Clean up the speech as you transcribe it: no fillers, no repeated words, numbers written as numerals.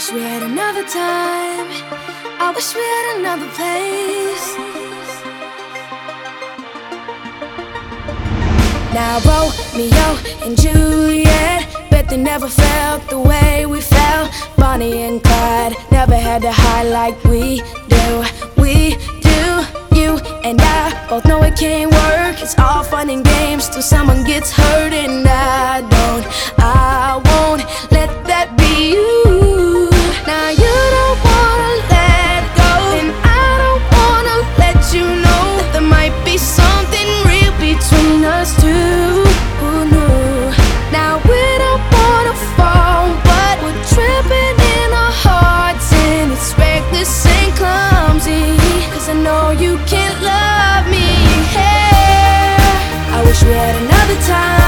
wish we had another time. I wish we had another place. Now Romeo and Juliet, bet they never felt the way we felt. Bonnie and Clyde never had to hide like we do. We do. You and I both know it can't work. It's all fun and games till someone gets hurt, and I won't let that be you. Now you don't wanna let go, and I don't wanna let you know that there might be something real between us two. Who knew? Now we don't wanna fall, but we're tripping in our hearts, and it's reckless and clumsy, 'cause I know you can't love me. Hey, I wish we had another time.